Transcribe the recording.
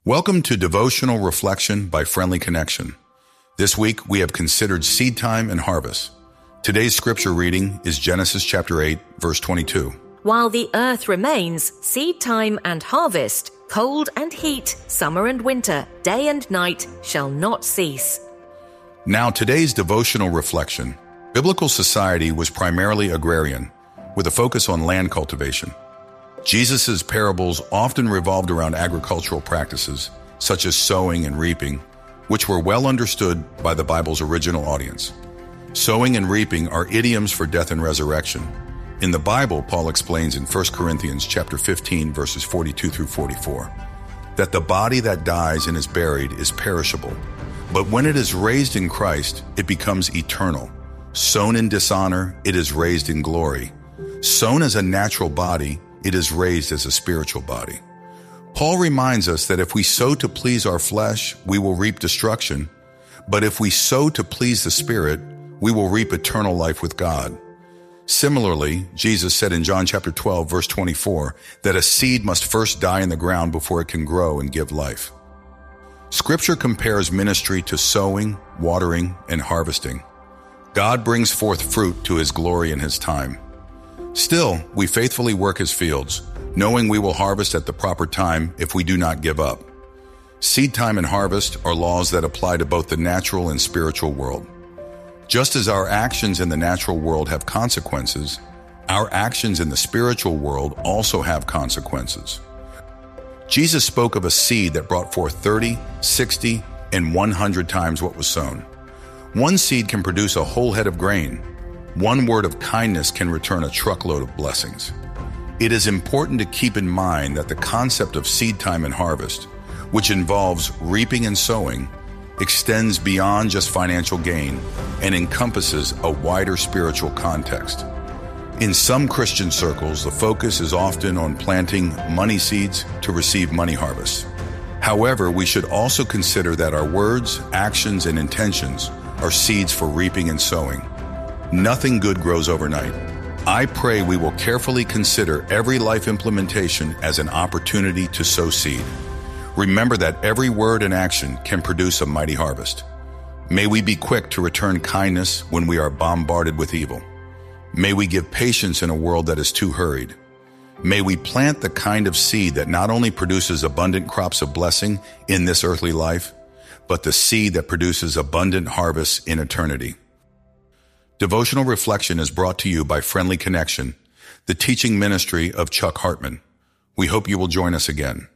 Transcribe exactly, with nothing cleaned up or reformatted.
Welcome to Devotional Reflection by Friendly Connection. This week we have considered seed time and harvest. Today's scripture reading is Genesis chapter eight, verse twenty-two. While the earth remains, seed time and harvest, cold and heat, summer and winter, day and night shall not cease. Now today's devotional reflection. Biblical society was primarily agrarian, with a focus on land cultivation. Jesus' parables often revolved around agricultural practices, such as sowing and reaping, which were well understood by the Bible's original audience. Sowing and reaping are idioms for death and resurrection. In the Bible, Paul explains in First Corinthians chapter fifteen, verses forty-two through forty-four, that the body that dies and is buried is perishable, but when it is raised in Christ, it becomes eternal. Sown in dishonor, it is raised in glory. Sown as a natural body, it is raised as a spiritual body. Paul reminds us that if we sow to please our flesh, we will reap destruction. But if we sow to please the Spirit, we will reap eternal life with God. Similarly, Jesus said in John chapter twelve, verse twenty-four, that a seed must first die in the ground before it can grow and give life. Scripture compares ministry to sowing, watering, and harvesting. God brings forth fruit to His glory in His time. Still, we faithfully work His fields, knowing we will harvest at the proper time if we do not give up. Seed time and harvest are laws that apply to both the natural and spiritual world. Just as our actions in the natural world have consequences, our actions in the spiritual world also have consequences. Jesus spoke of a seed that brought forth thirty, sixty, and one hundred times what was sown. One seed can produce a whole head of grain. One word of kindness can return a truckload of blessings. It is important to keep in mind that the concept of seed time and harvest, which involves reaping and sowing, extends beyond just financial gain and encompasses a wider spiritual context. In some Christian circles, the focus is often on planting money seeds to receive money harvests. However, we should also consider that our words, actions, and intentions are seeds for reaping and sowing. Nothing good grows overnight. I pray we will carefully consider every life implementation as an opportunity to sow seed. Remember that every word and action can produce a mighty harvest. May we be quick to return kindness when we are bombarded with evil. May we give patience in a world that is too hurried. May we plant the kind of seed that not only produces abundant crops of blessing in this earthly life, but the seed that produces abundant harvests in eternity. Devotional Reflection is brought to you by Friendly Connection, the teaching ministry of Chuck Hartman. We hope you will join us again.